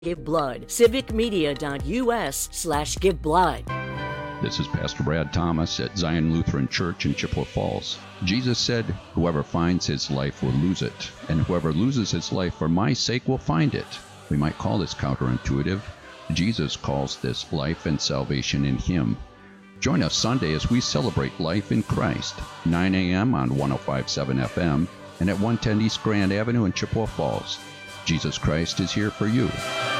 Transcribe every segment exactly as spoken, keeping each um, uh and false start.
Give blood. civicmedia.us slash give blood. This is Pastor Brad Thomas at Zion Lutheran Church in Chippewa Falls. Jesus said, "Whoever finds his life will lose it, and whoever loses his life for my sake will find it." We might call this counterintuitive. Jesus calls this life and salvation in him. Join us Sunday as we celebrate life in Christ, nine a.m. on one oh five point seven F M and at one ten East Grand Avenue in Chippewa Falls. Jesus Christ is here for you.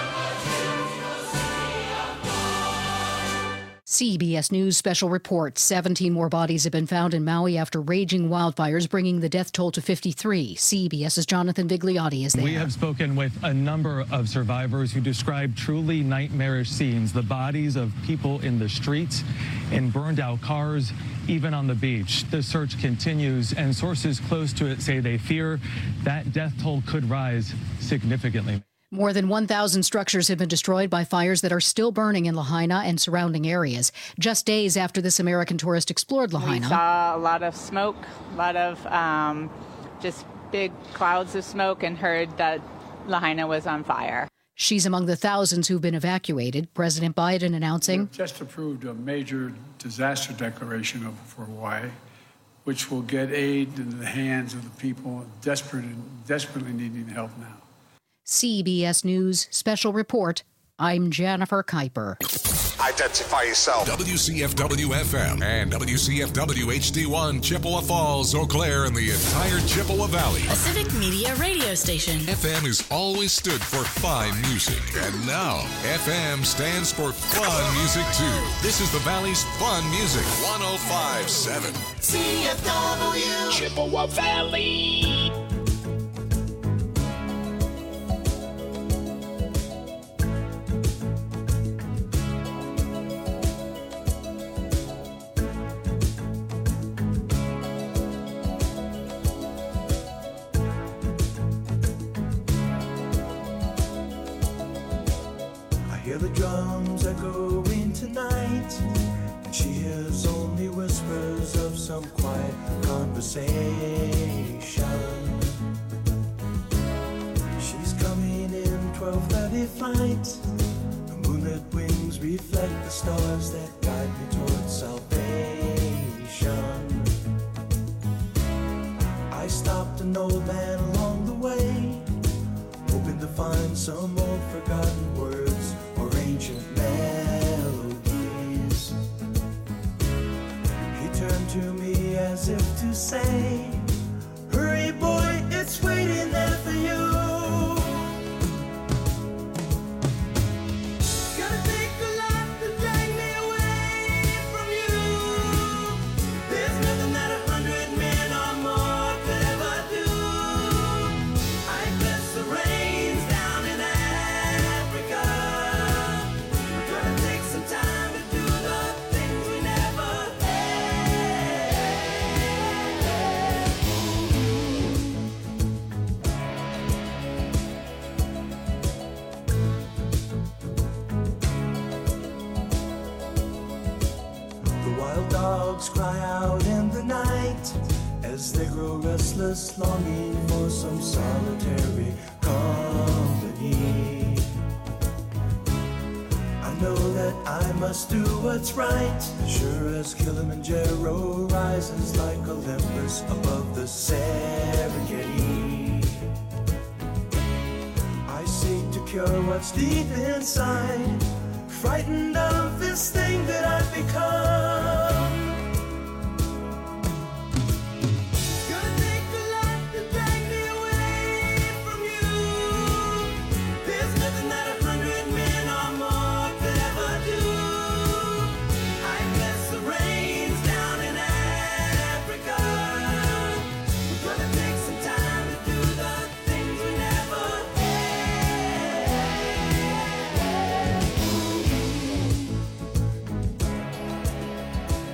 C B S News special report. seventeen more bodies have been found in Maui after raging wildfires, bringing the death toll to fifty-three. CBS's Jonathan Vigliotti is there. We have spoken with a number of survivors who describe truly nightmarish scenes. The bodies of people in the streets, in burned out cars, even on the beach. The search continues, and sources close to it say they fear that death toll could rise significantly. More than one thousand structures have been destroyed by fires that are still burning in Lahaina and surrounding areas. Just days after this American tourist explored Lahaina. We saw a lot of smoke, a lot of um, just big clouds of smoke, and heard that Lahaina was on fire. She's among the thousands who've been evacuated. President Biden announcing, "We've just approved a major disaster declaration of, for Hawaii, which will get aid into the hands of the people desperate and desperately needing help now." C B S News special report. I'm Jennifer Kuiper. Identify yourself. W C F W F M and W C F W H D one, Chippewa Falls, Eau Claire, and the entire Chippewa Valley. A Civic Media radio station. F M has always stood for fine music. And now, F M stands for fun music, too. This is the Valley's fun music. one oh five point seven. C F W. Chippewa Valley. Hear the drums echoing tonight, and she hears only whispers of some quiet conversation. She's coming in twelve thirty flight. The moonlit wings reflect the stars that guide me towards salvation. I stopped an old man along the way, hoping to find some old forgotten words or ancient melodies. He turned to me as if to say, "Hurry, boy, it's waiting there for you." Gonna take a lot to drag me away from you. There's nothing that a hundred men or more could ever do. I bless the rains down in Africa. We're gonna take some time to do the things we never The wild dogs cry out in the night as they grow restless, longing for some solitary company. I know that I must do what's right, as sure as Kilimanjaro rises like Olympus above the Serengeti. I seek to cure what's deep inside, frightened of this thing that I've become. Gonna take a lot to drag me away from you. There's nothing that a hundred men or more could ever do. I bless the rains down in Africa. We're gonna take some time to do the things we never had.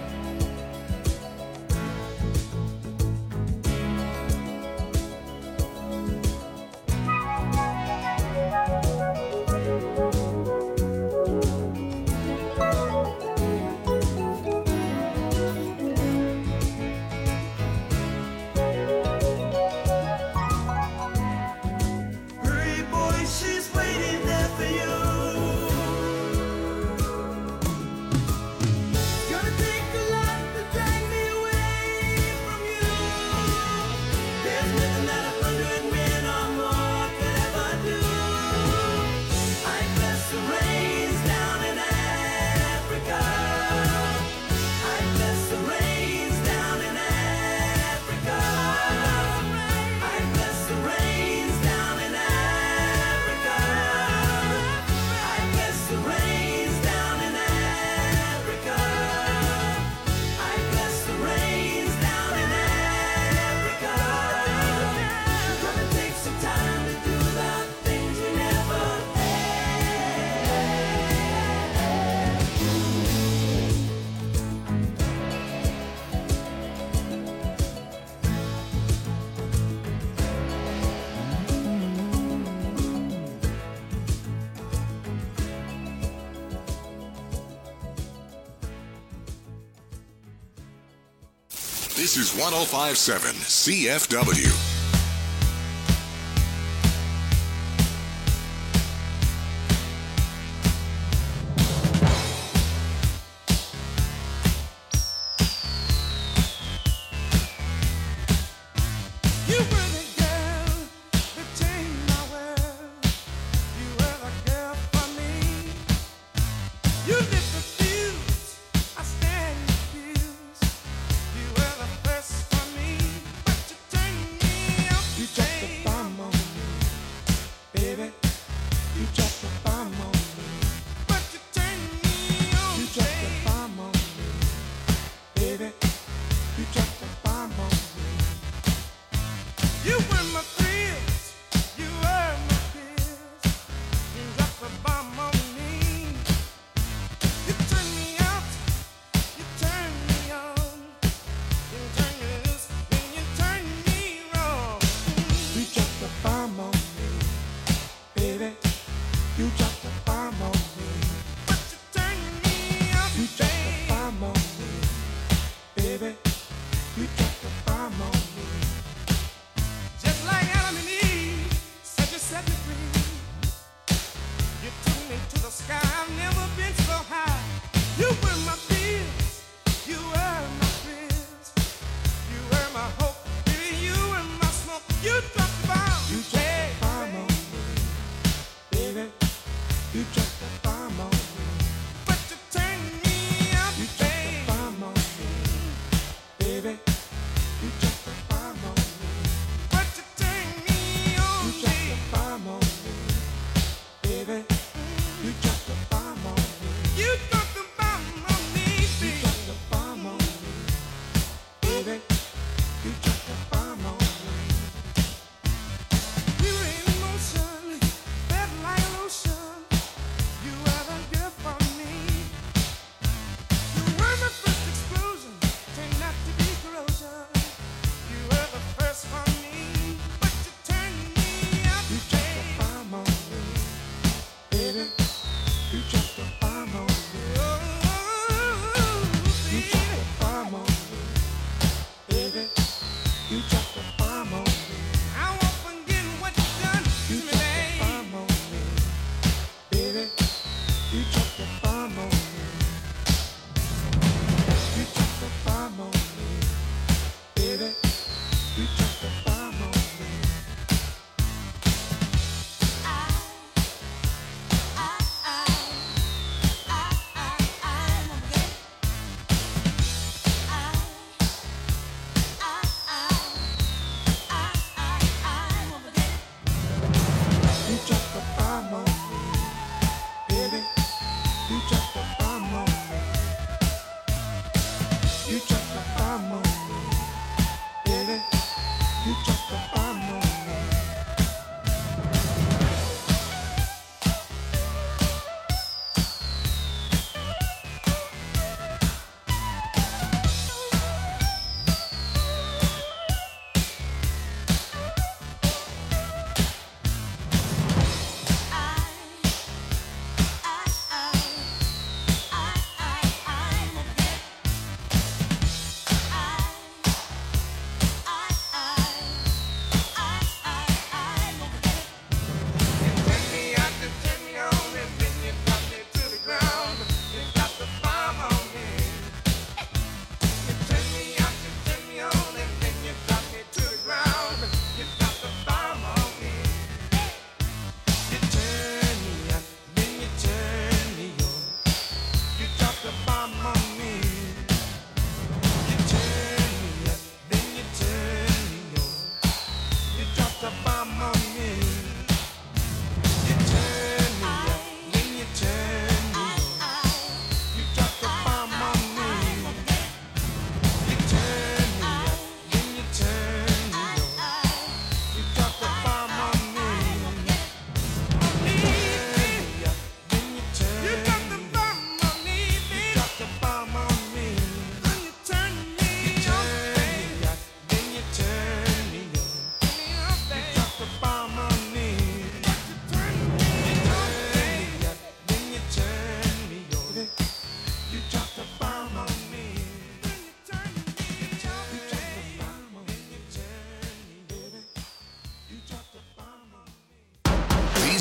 This is one oh five point seven C F W.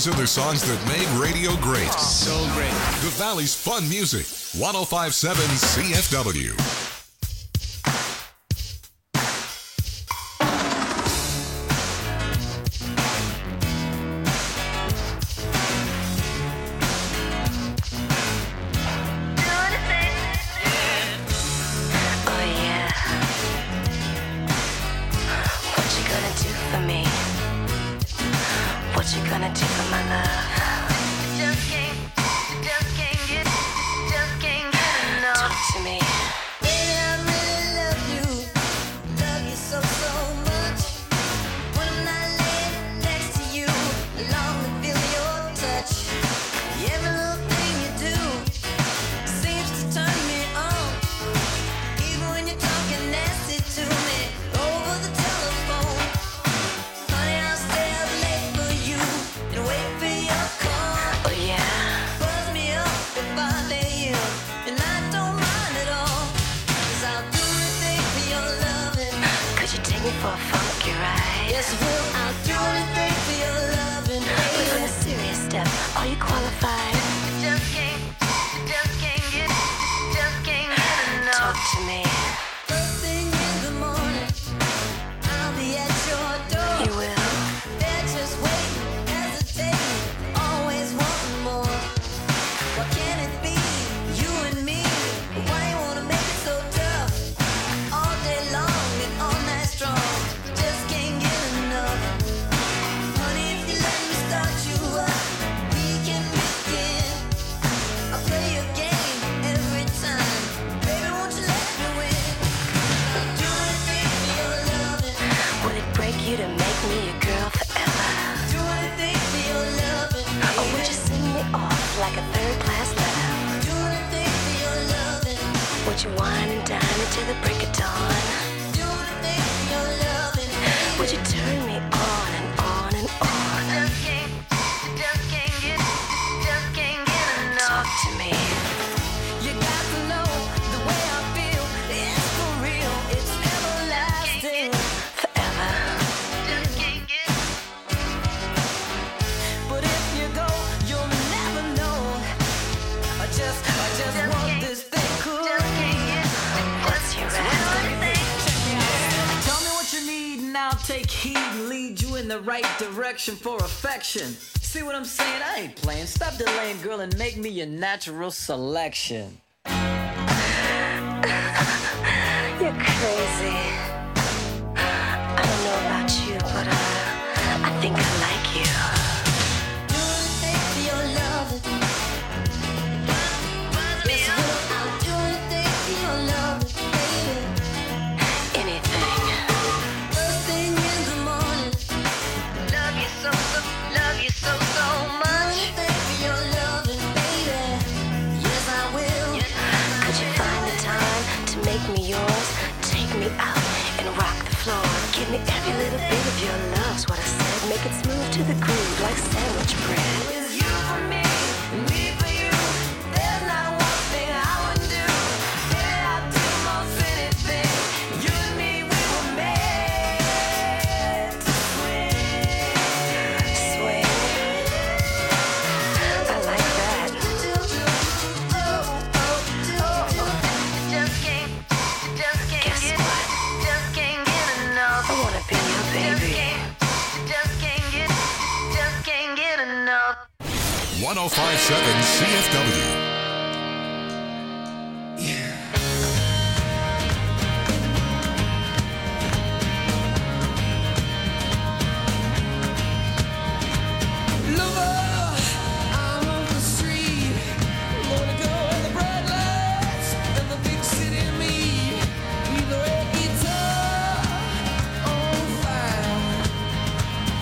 These are the songs that made radio great. So great. The Valley's Fun Music. one oh five point seven C F W. For affection. See what I'm saying? I ain't playing. Stop delaying, girl, and make me your natural selection. You're crazy. I don't know about you, but uh, I think I like you. Do anything for your love. Yes, I'll do anything for your love, baby. Anything. First thing in the morning. Love you so, so, love you so, so much. Do anything for your love, baby. Yes, I will. Could you find the time to make me yours? Take me out and rock the floor. Give me every little bit of your love's what I said. Make it smooth to the groove like sandwich bread. It's you for me, me for you. There's not one thing I wouldn't do. Yeah, I'd do most anything. You and me, we were made to swing. Swing. I like that. Just can't, just can't Guess get, what? Just can't get enough. I wanna be your baby. Just can't get, just can't get enough. one oh five point seven C F W.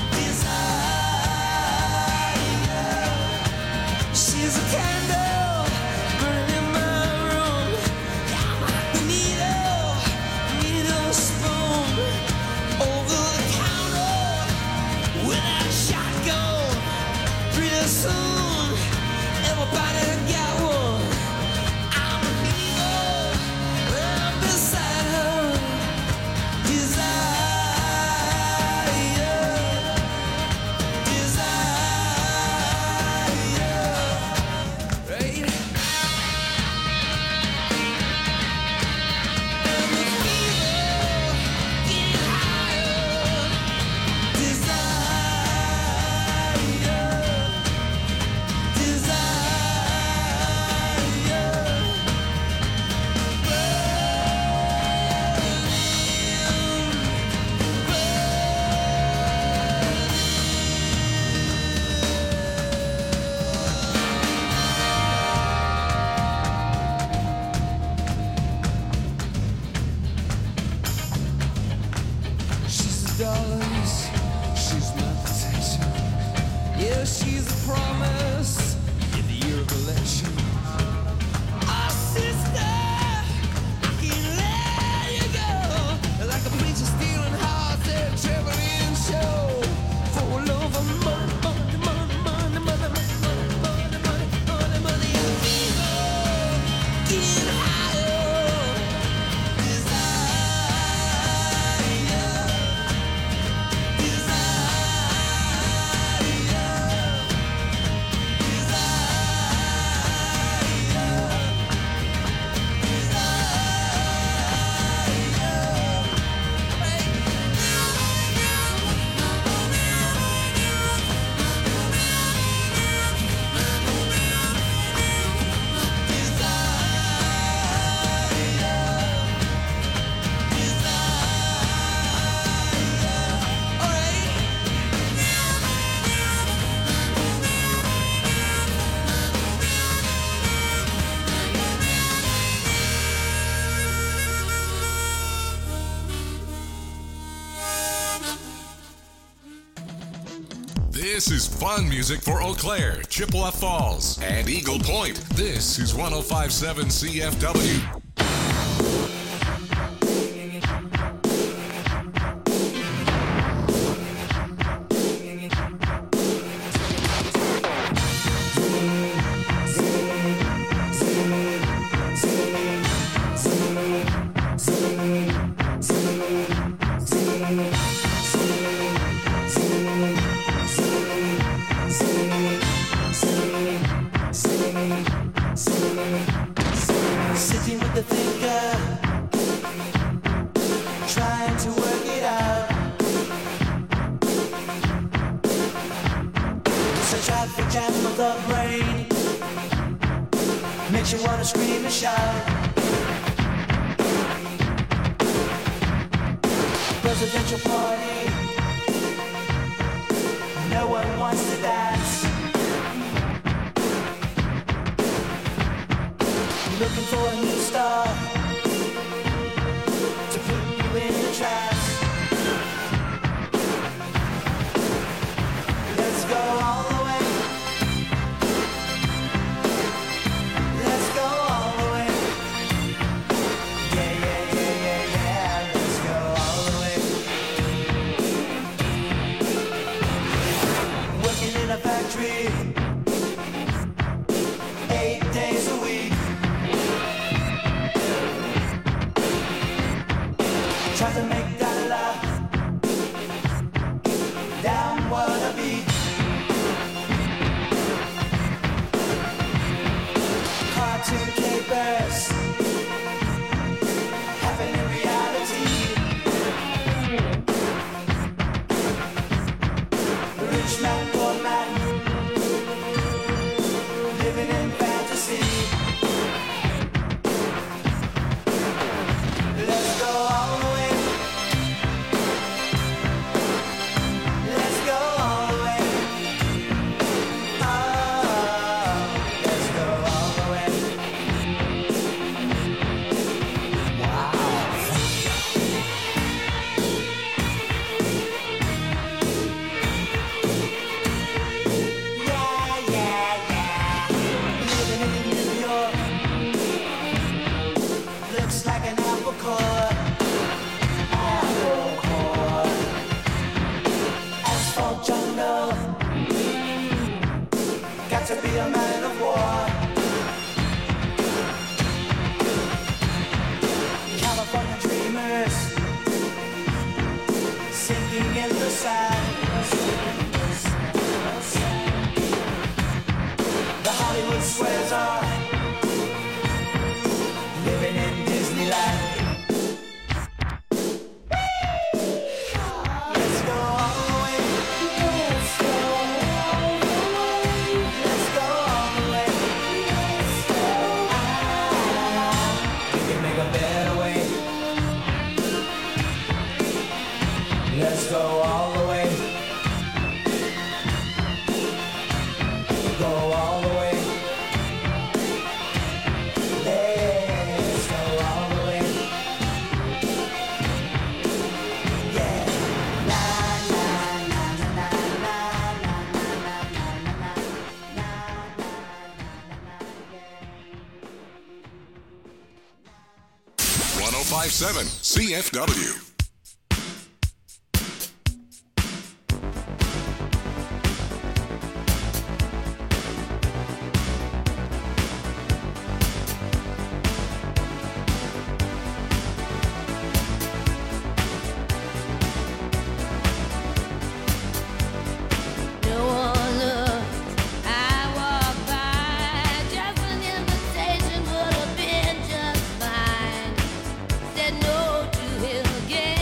She's a candle This is fun music for Eau Claire, Chippewa Falls, and Eagle Point. This is one oh five point seven C F W. Sitting with the thinker, trying to work it out. It's a traffic jam of the brain, makes you wanna scream and shout. Presidential party, no one wants to dance. Looking for a new star to put you in a trance. Let's go all the way. Let's go all the way. Yeah, yeah, yeah, yeah, yeah. Let's go all the way. Working in a factory, eight days a week. Try to make that laugh down what a beat. Cartoon capers happen in reality. Rich man, poor man, living in fantasy. Let's go all the way. Let's go all the way. Oh, let's go all the way. Wow. Yeah, yeah, yeah. Living in New York looks like an apple core. Apple core. Asphalt jungle. Got to be a man of war. California dreamers sinking in the sand. The Hollywood squares are living in Disneyland. Let's go all the way. Let's go all the way. Let's go all the way. Let's go. Ah, we can make a better way. Let's go all the way. Go all the way. Let's go all the way. Yeah. La la la la la la la la la one oh five point seven C F W. No one looked. I walked by. Just an invitation would have been just fine. Said no to him again.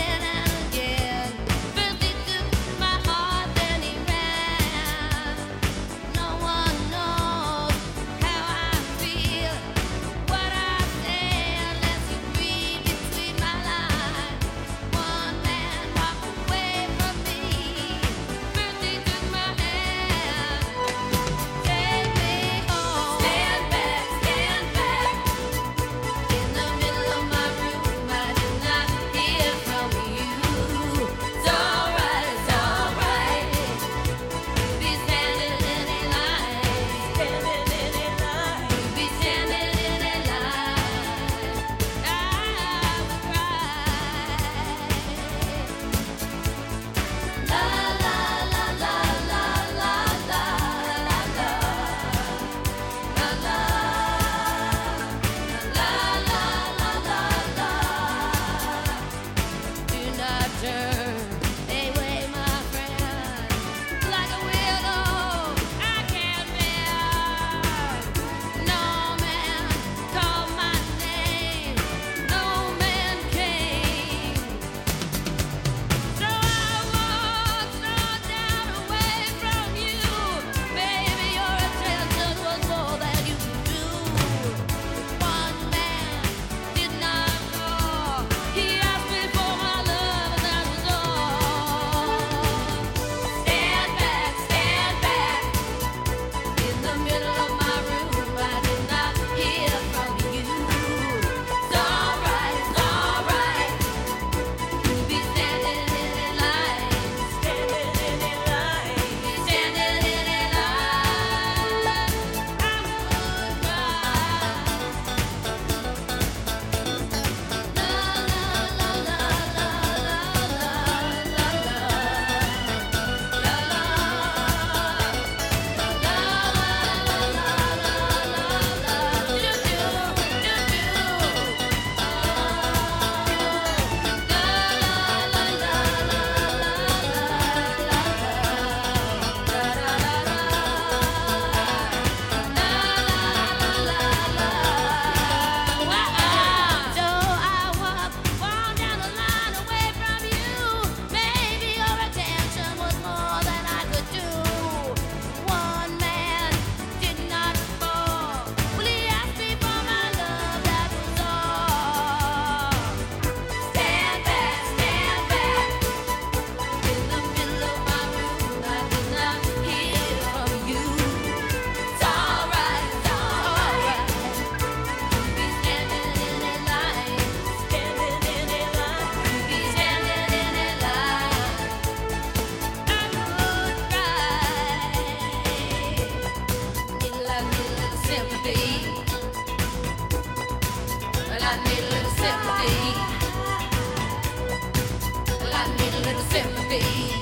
feet.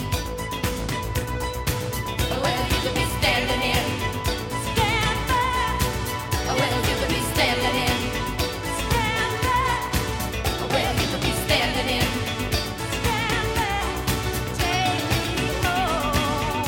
Well, you could be standing in. Stand back. Well, you could be standing in. Stand back. Well, you could be standing in. Stand back. Take me home.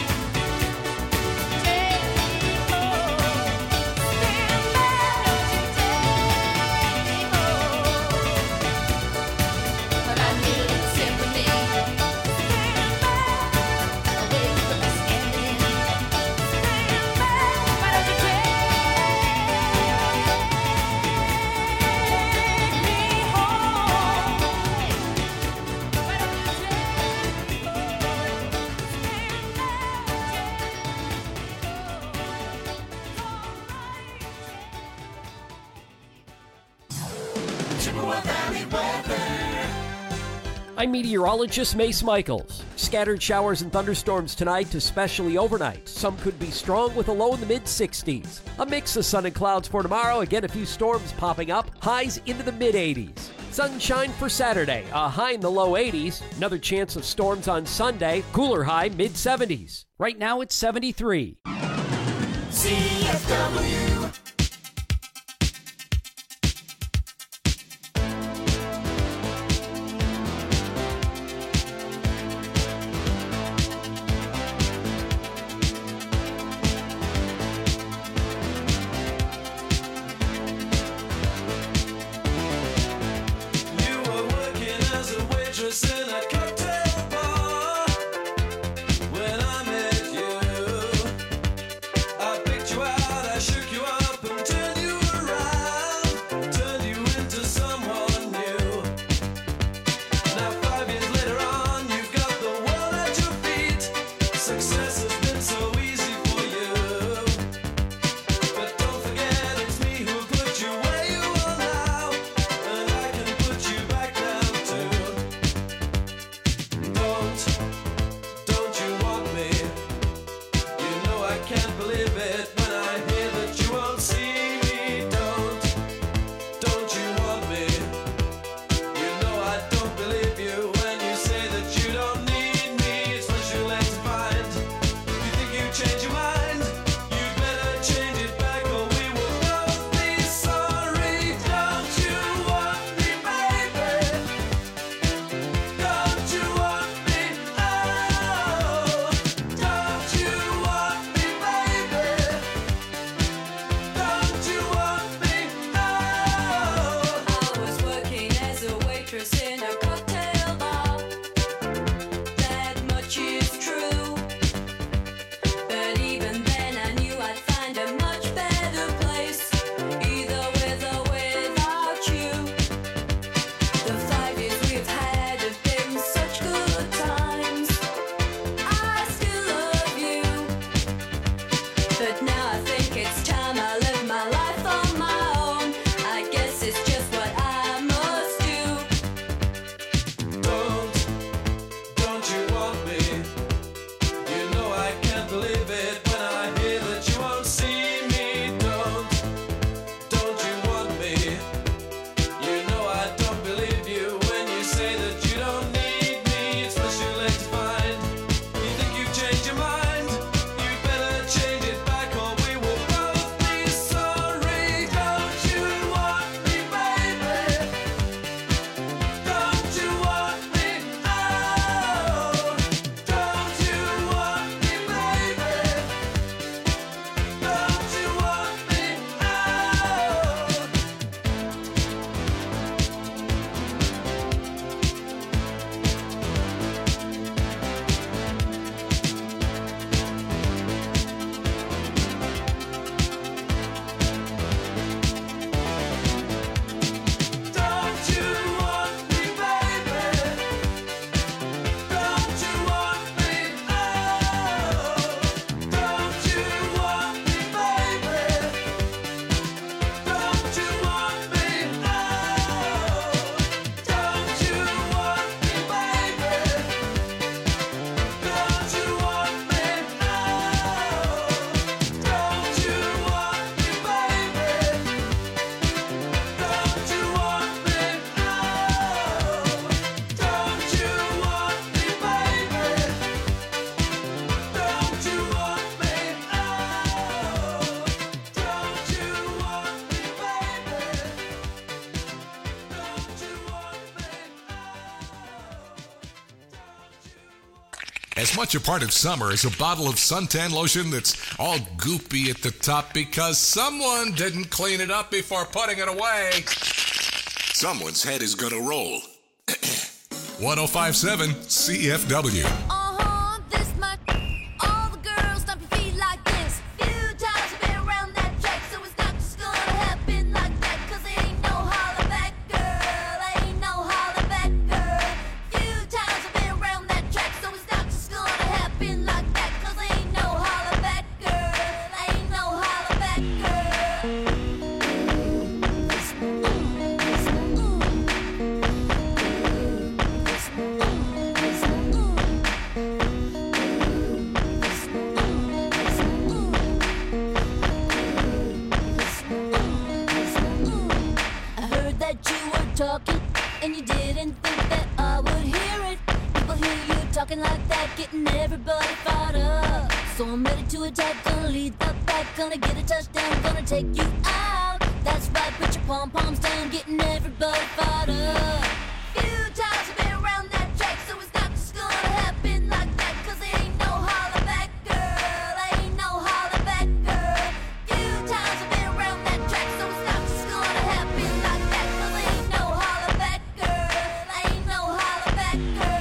Take me home. Stand back. Take me home. But I need a little sympathy. Stand back. Well, you could be standing in. Stand back. Why don't you take me Chippewa Valley weather. I'm meteorologist Mace Michaels. Scattered showers and thunderstorms tonight, especially overnight. Some could be strong with a low in the mid sixties. A mix of sun and clouds for tomorrow. Again, a few storms popping up. Highs into the mid eighties. Sunshine for Saturday. A high in the low eighties. Another chance of storms on Sunday. Cooler high mid seventies. Right now it's seventy-three. C F W. You were working as a waitress in a cocktail bar. When I met you, I picked you out, I shook your as much a part of summer as a bottle of suntan lotion that's all goopy at the top because someone didn't clean it up before putting it away. Someone's head is gonna roll. one oh five point seven C F W. Uh-huh, this much. All the girls stomp your feet like this. Few times I've been around that track, so it's not just gonna happen like that. Cause it ain't no holler back, girl. Ain't no holler back, girl. Few times I've been around that track, so it's not just gonna happen like that. Cause it ain't no holler back, girl. Ain't no holler back, girl. Talking, and you didn't think that I would hear it. People hear you talking like that, getting everybody fired up. So I'm ready to attack, gonna lead the pack, gonna get a touchdown, gonna take you out. That's right, put your pom-poms down, getting everybody fired up. Few times I've been around that track, so it's not just gonna happen like that. Cause it ain't no holler back, girl. Ain't no holler back, girl. Few times I've been around that track, so it's not just gonna happen like that. Cause it ain't no holler back, girl. Ain't no holler back,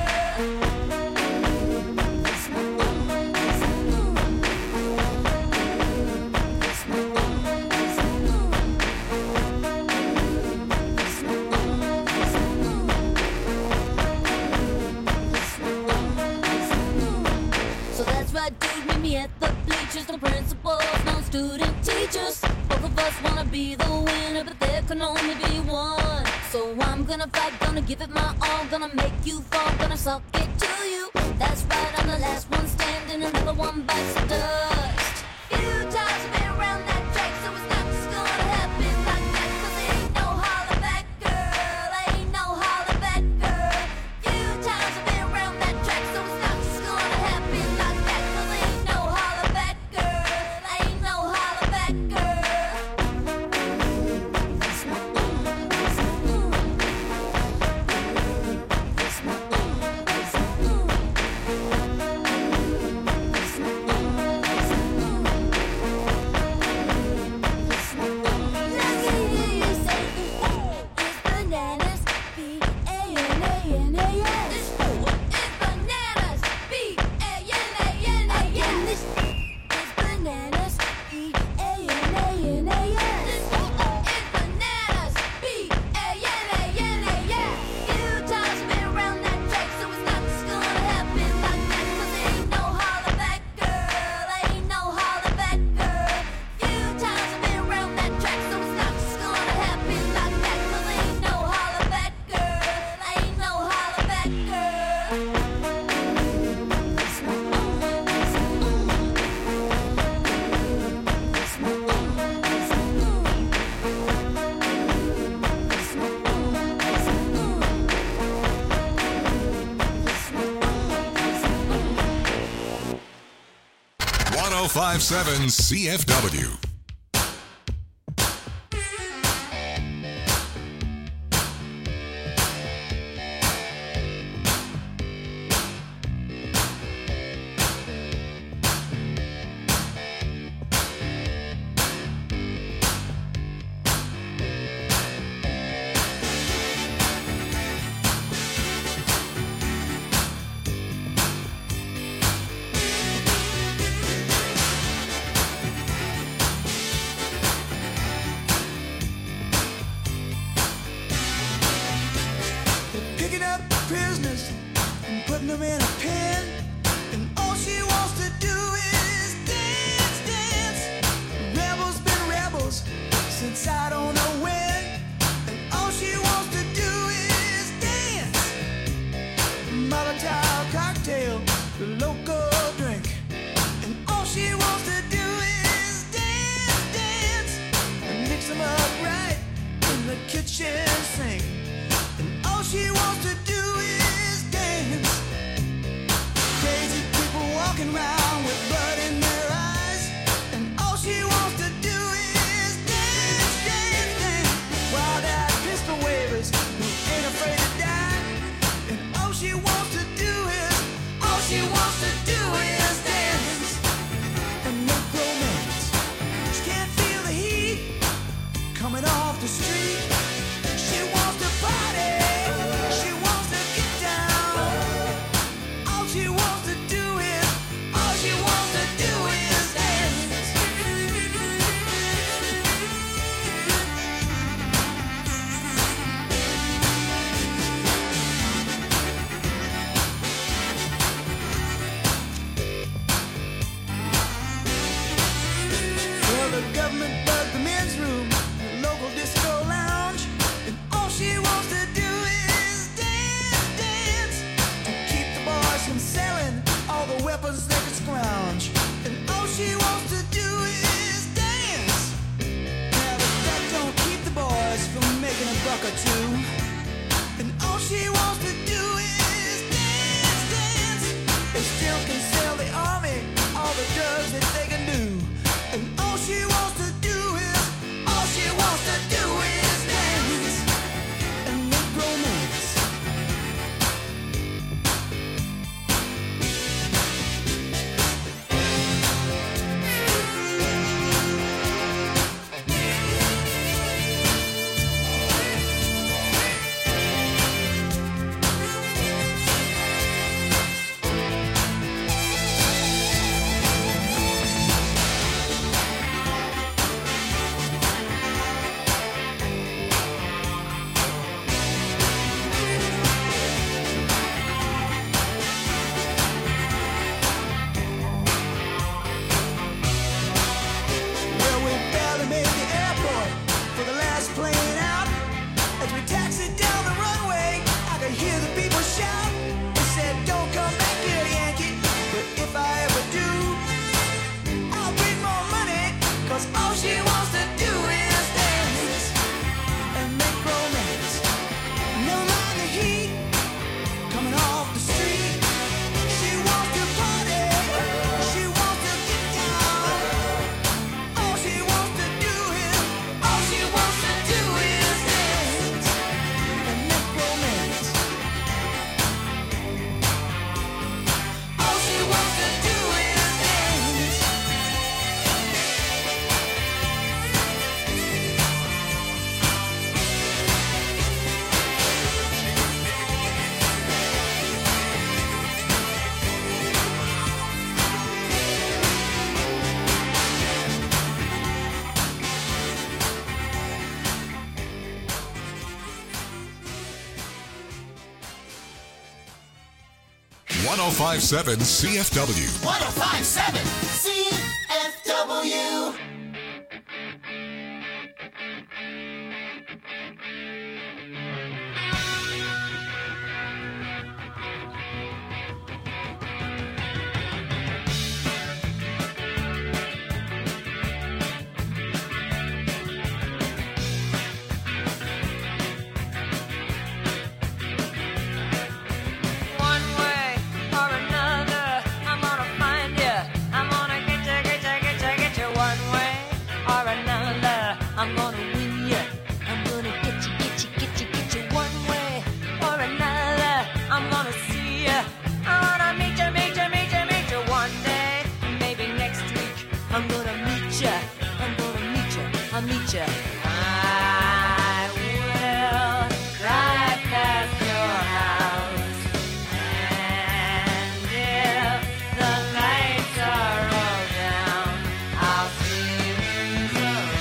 So that's right, dude, meet me at the bleachers. No principals, no student teachers. Both of us wanna be the winner, but there can only be one. So I'm gonna fight, gonna give it my all, gonna make you fall, gonna suck it to you. That's right, I'm the last one standing, another one bites the dust. Few times I've been around that track, so it's not just gonna happen like that. Cause it ain't no holler back, girl. Ain't no holler back, girl. Few times I've been around that track, so it's not just gonna happen like that. Cause it ain't no holler back, girl. Ain't no holler back, one oh five point seven C F W. Picking up prisoners and putting them in a pen, and all she wants to do is dance, dance. Rebels been rebels since I don't know when, and all she wants to do is dance. Molotov cocktail, the local drink, and all she wants to do is dance, dance, and mix them up right in the kitchen sink. All she wants to do is dance. coming off the street. She wants to party, she wants to get down. All she wants to do is, all she wants to do is dance. Well, the government bugged the men's room, the local disco lounge, and all she wants to do is dance, dance, to keep the boys from selling all the weapons they could scrounge. And all she wants to do is dance. Now, but that don't keep the boys from making a buck or two. And all she wants to do is dance, dance. They still can sell the army all the drugs that they can do. And all she wants to do is, all she wants to do is dance and make romance. Well, we barely made the airport for the last plane out. As we taxied down the runway, I could hear the people shout. They said, "Don't come back here, Yankee." But if I ever do, I'll bring more money, 'cause all she wants to do is dance and make romance. Never mind the heat coming off the street. She wants to party, she wants to get down. All she wants to do is, all she wants to do is dance and make romance. All she wants to do is dance. one oh five point seven C F W. one oh five point seven C F W. One way or another, I'm gonna find you. I'm gonna get you, get you, get you, get you. One way or another, I'm gonna win you. I'm gonna get you, get you, get you, get you. One way or another, I'm gonna see you. I wanna meet you, meet you, meet you, meet you. One day, maybe next week, I'm gonna meet you. I'm gonna meet you, I'll meet you. I will drive past your house. And if the lights are all down, I'll see who's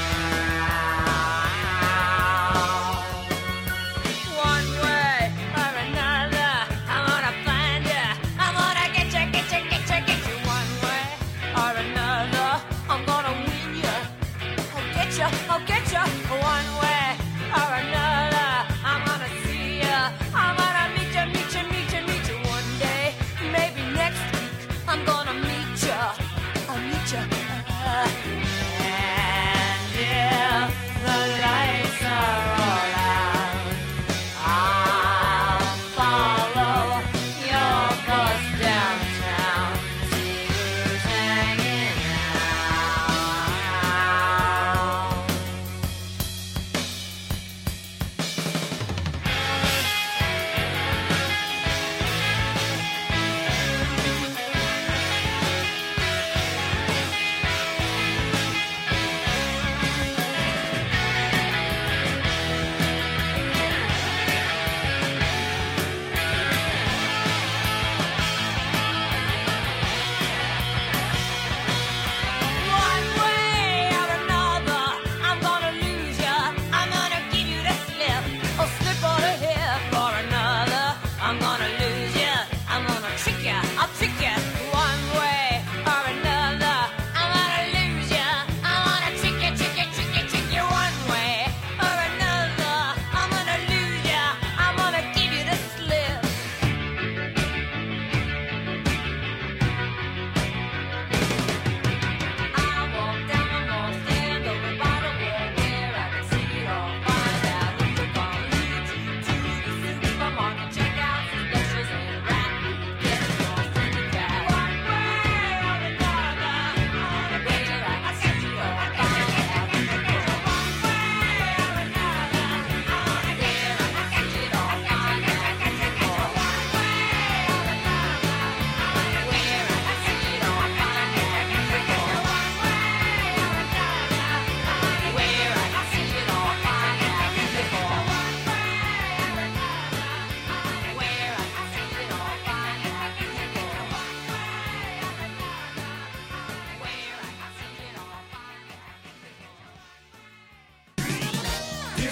around. One way or another, I'm gonna find you. I'm gonna get you, get you, get you, get you. One way or another, I'm gonna win you. I'll get you, I'll get you. One way or another, I'm gonna see you. I'm gonna meet you, meet you, meet you, meet you. One day, maybe next week, I'm gonna meet you. I'll meet you. And if the lights are all out, I'll follow your bus downtown. See who's hanging out.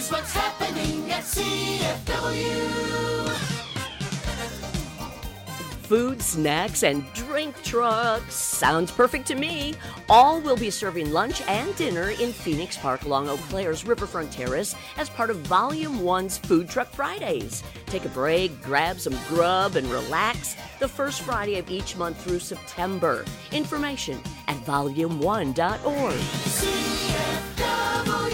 Here's what's happening at C F W. Food, snacks, and drink trucks. Sounds perfect to me. All will be serving lunch and dinner in Phoenix Park along Eau Claire's Riverfront Terrace as part of Volume one's Food Truck Fridays. Take a break, grab some grub, and relax the first Friday of each month through September. Information at volume one dot org. C F W.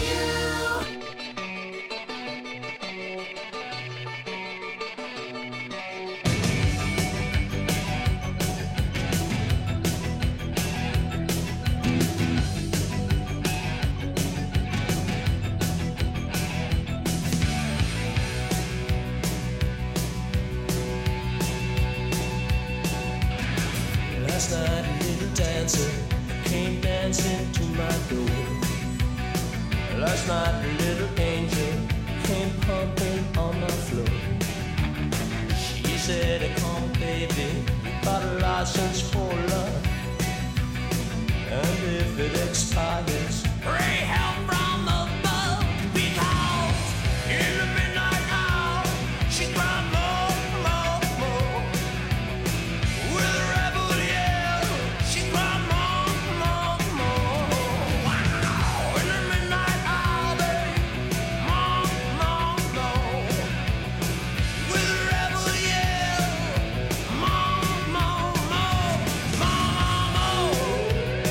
Last night a little dancer came dancing to my door. Last night a little angel came pumping on my floor. She said, come baby, got a license for love. And if it expires, pray help from above. Because in the midnight hour, she cried more, more, more. With a rebel yell, she cried more, more, more. Wow. In the midnight hour, babe, more, more, more. With a rebel yell, more, more, more, more, more.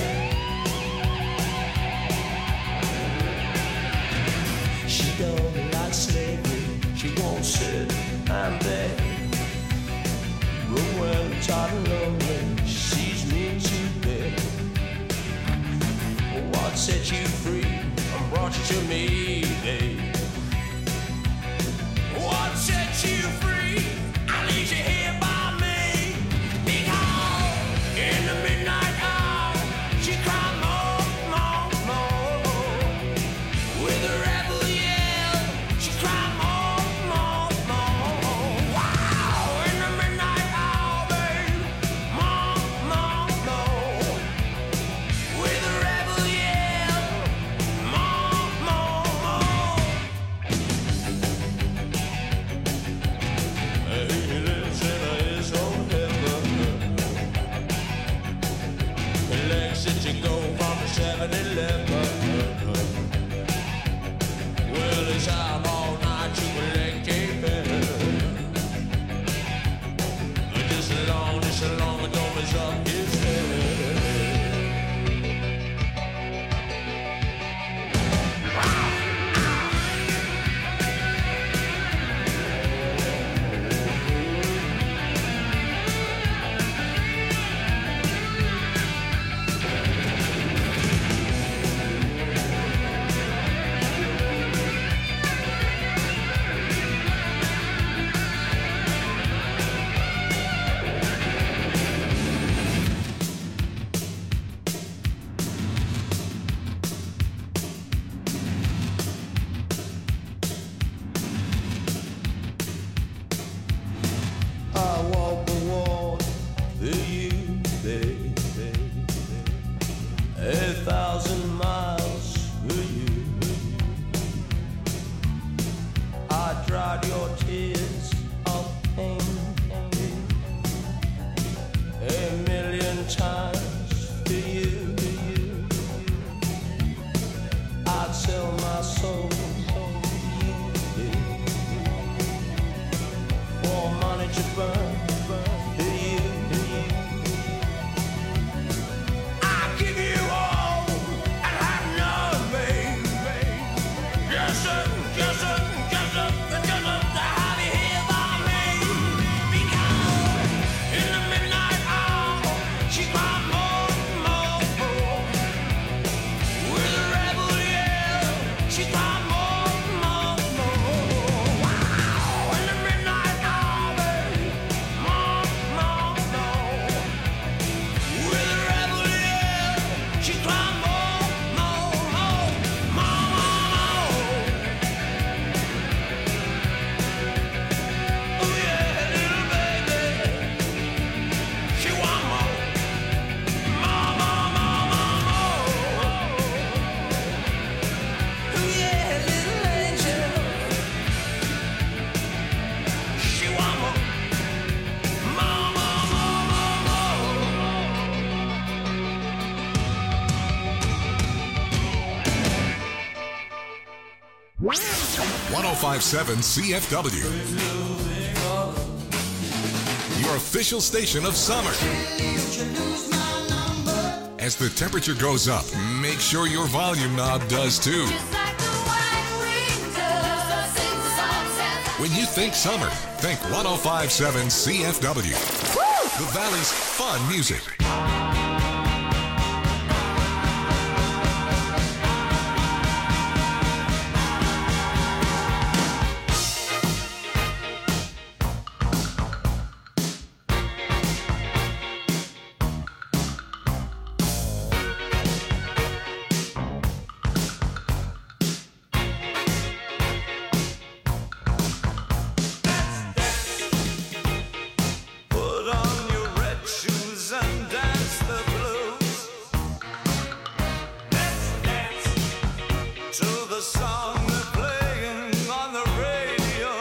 She don't like slavery, she won't sit and beg. But when tired and lonely, she sees me to bed. What set you free and brought you to me, babe? What set you free? I leave you here by me. Because in the midnight hour, she cried more, more, more. With a rebel yell, she cried more, more, more. Wow, in the midnight hour, babe, more, more, more. With a rebel yell, more, more, more. He lives in his own heaven. Lexus, you go from the seven eleven. Well, it's out all night, you will let keep it. Just as long, just as long as don't mess up his head. I walk the wall for you, baby. A thousand miles for you. I dried your tears of pain a million times for you. I'd sell my soul for money to burn. I give you all and have none, babe. Yes, sir, yes, sir, yes, sir, yes, sir, to have you here by me. Because in the midnight hour, she cried more, more, more. With a rebel yell, she cried more, more, more. Wow, in the midnight hour, babe, more, more, more. With a rebel yell, she cried more, more, more, more, more. Oh yeah, little baby, she want more, more, more, more, more, more. Oh yeah. one oh five point seven C F W. Your official station of summer. As the temperature goes up, make sure your volume knob does too. When you think summer, think one oh five point seven C F W. The Valley's fun music. Put on your red shoes and dance the blues. Let's dance to the song they're playing on the radio.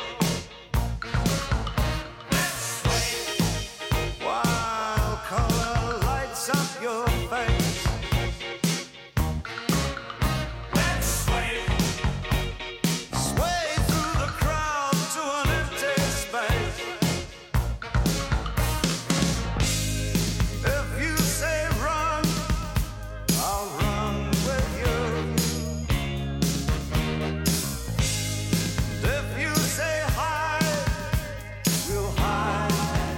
Let's sway while color lights up your face. Let's sway, sway through the crowd to an empty space. If you say run, I'll run with you. If you say hide, we'll hide.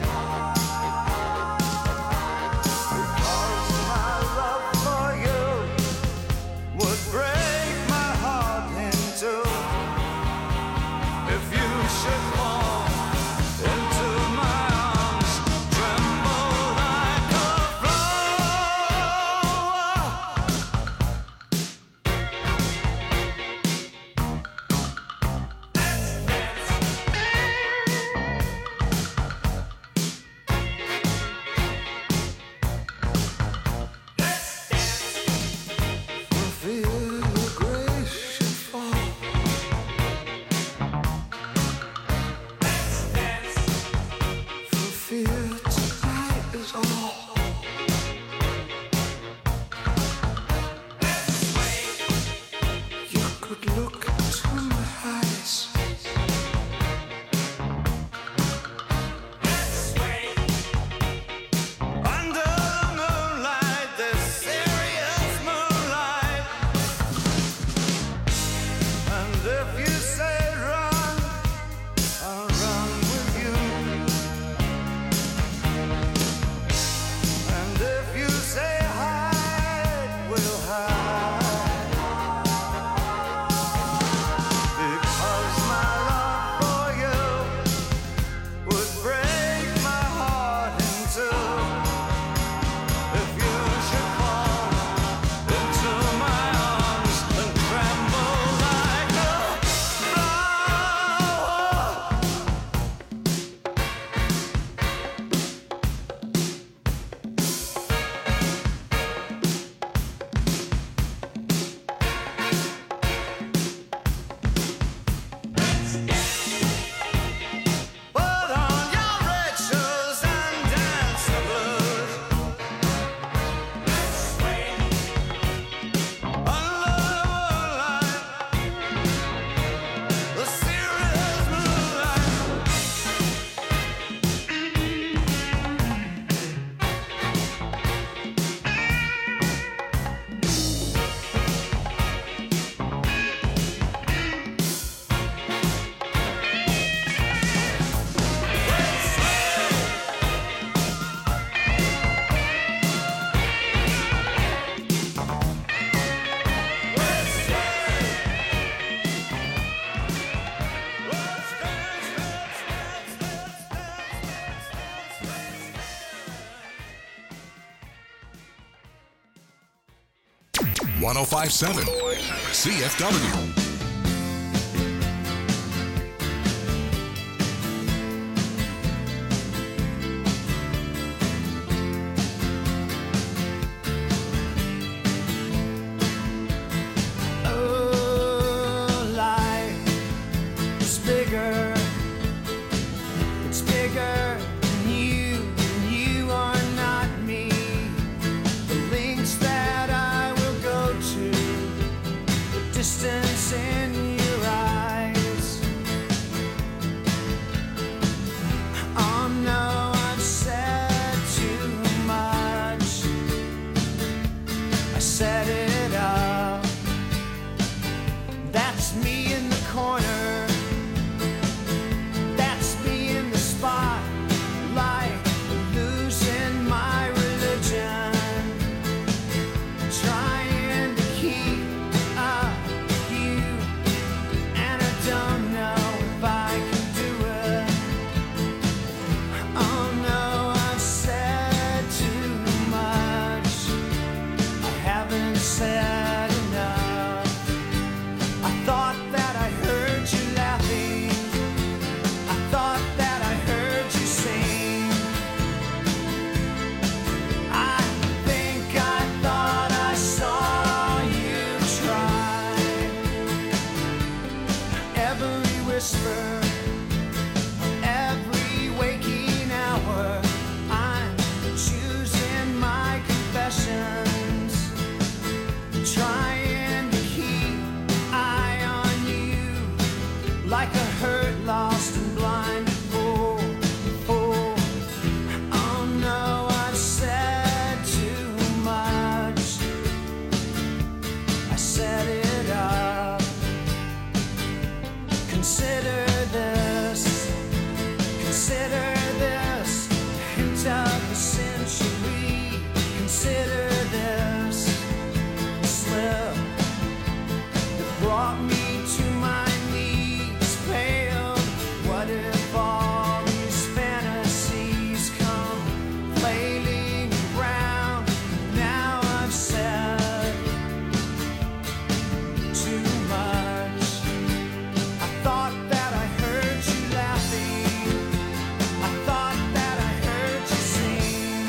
Because my love for you would break my heart in two. If you should fall into my arms, tremble like a flower. Feel your grace should fall. For fear tonight is all. You could look into my eyes. Under the moonlight, this serious moonlight. And if you say run, I'll run with you. And if you say hide, we'll hide. Because my love for you would break my heart in two. If you should fall into my arms and tremble like a flower. Put on your red shoes and dance the blues. Under the moonlight, the serious moonlight. one oh five point seven C F W. Oh, life is bigger. It's bigger than you, and you are not me. The lengths that I will go to, the distance in corner. That's me in the spotlight, losing my religion, trying to keep up with you, and I don't know if I can do it. Oh no, I've said too much. I haven't said enough. I thought that I heard you laughing. I thought that I heard you sing. I think I thought I saw you try. Every whisper, every waking hour, I'm choosing my confessions, trying to keep eye on you, like a hurt, lost and blind fool. fool. Oh no, I've said too much. I set it up. Consider this, consider this, hint of the century. Consider this slip that brought me to my knees, pale. What if all these fantasies come flailing around? Now I've said too much. I thought that I heard you laughing. I thought that I heard you sing.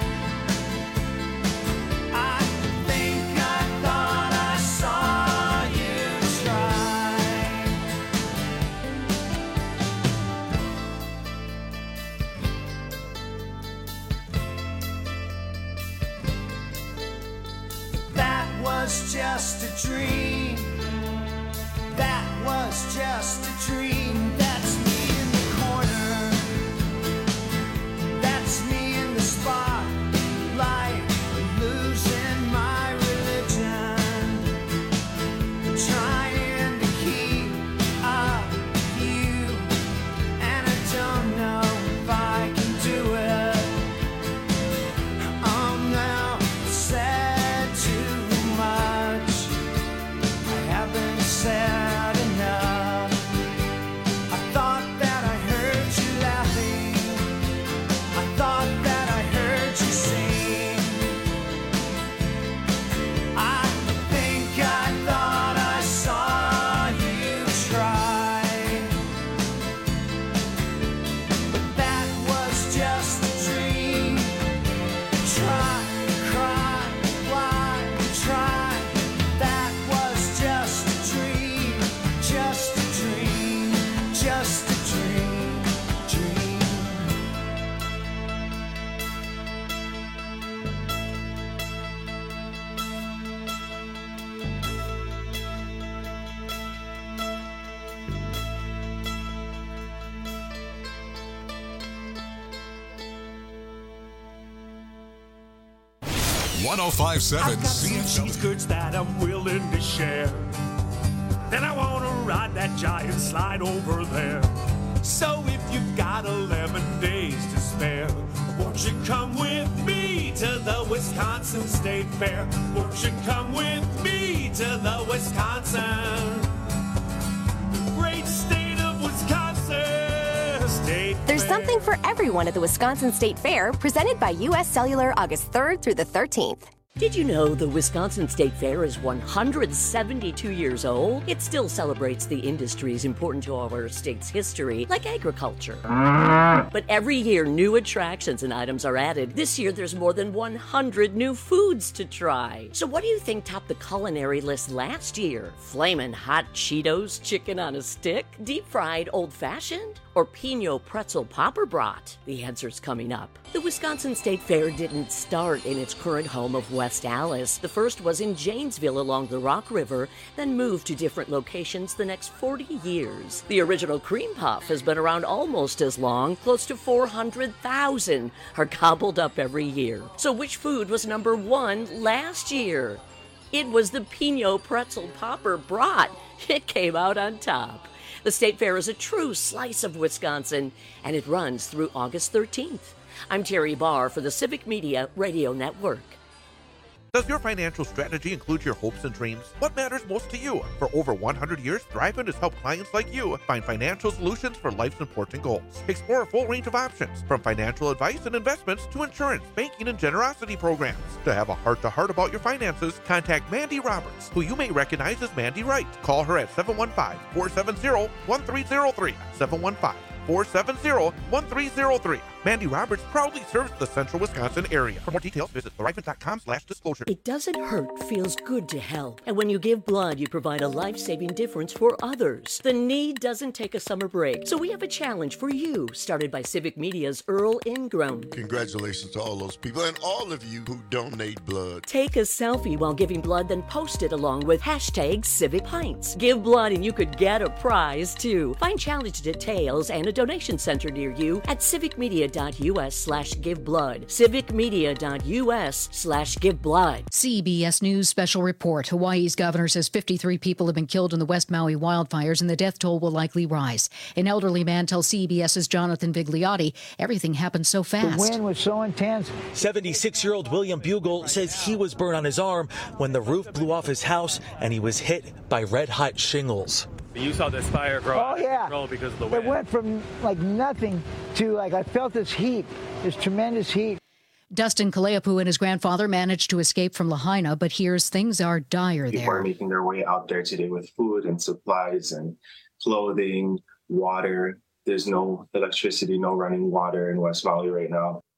I think I thought I saw you try. That was just a dream. That was just a dream. That's me in the corner. That's me in the spotlight, losing my religion, trying to keep up with you, and I don't know if I can do it. Oh no, I said too much. I haven't said enough. I thought that I heard you laughing. I thought that I heard you sing. I think I thought I saw you try. But that was just a dream. Try, cry, lie, try. That was just a dream. Just a dream. Just a dream. Dream. one oh five point seven I've got C some F W. cheese curds that I'm willing to share. Then I want to ride that giant slide over there. So if you've got eleven days to spare, won't you come with me to the Wisconsin State Fair? Won't you come with me to the Wisconsin, the great state of Wisconsin State There's Fair? something for everyone at the Wisconsin State Fair, presented by U S Cellular August third through the thirteenth. Did you know the Wisconsin State Fair is one hundred seventy-two years old? It still celebrates the industries important to our state's history, like agriculture. But every year, new attractions and items are added. This year, there's more than one hundred new foods to try. So what do you think topped the culinary list last year? Flamin' hot Cheetos chicken on a stick? Deep-fried old-fashioned? Or Pinot pretzel popper brat? The answer's coming up. The Wisconsin State Fair didn't start in its current home of West Allis. The first was in Janesville along the Rock River, then moved to different locations the next forty years. The original cream puff has been around almost as long. Close to four hundred thousand are gobbled up every year. So which food was number one last year? It was the Pinot Pretzel Popper Brat. It came out on top. The State Fair is a true slice of Wisconsin, and it runs through August thirteenth. I'm Terry Barr for the Civic Media Radio Network. Does your financial strategy include your hopes and dreams? What matters most to you? For over one hundred years, Thrivent has helped clients like you find financial solutions for life's important goals. Explore a full range of options, from financial advice and investments to insurance, banking, and generosity programs. To have a heart-to-heart about your finances, contact Mandy Roberts, who you may recognize as Mandy Wright. Call her at seven one five, four seven zero, one three zero three, seven one five, four seven zero, one three zero three. Mandy Roberts proudly serves the central Wisconsin area. For more details, visit thrivent.com slash disclosure. It doesn't hurt, feels good to help. And when you give blood, you provide a life-saving difference for others. The need doesn't take a summer break. So we have a challenge for you, started by Civic Media's Earl Ingram. Congratulations to all those people and all of you who donate blood. Take a selfie while giving blood, then post it along with hashtag Civic Pints. Give blood and you could get a prize, too. Find challenge details and a donation center near you at civicmedia.us slash give blood. civicmedia.us slash give blood. C B S News Special Report. Hawaii's governor says fifty-three people have been killed in the West Maui wildfires and the death toll will likely rise. An elderly man tells CBS's Jonathan Vigliotti everything happened so fast. The wind was so intense. seventy-six-year-old William Bugle says he was burned on his arm when the roof blew off his house and he was hit by red-hot shingles. You saw this fire grow oh, yeah. grow because of the wind. It went from like nothing to like I felt this heat, this tremendous heat. Dustin Kaleapu and his grandfather managed to escape from Lahaina, but here's things are dire People there. are making their way out there today with food and supplies and clothing, water. There's no electricity, no running water in West Maui right now.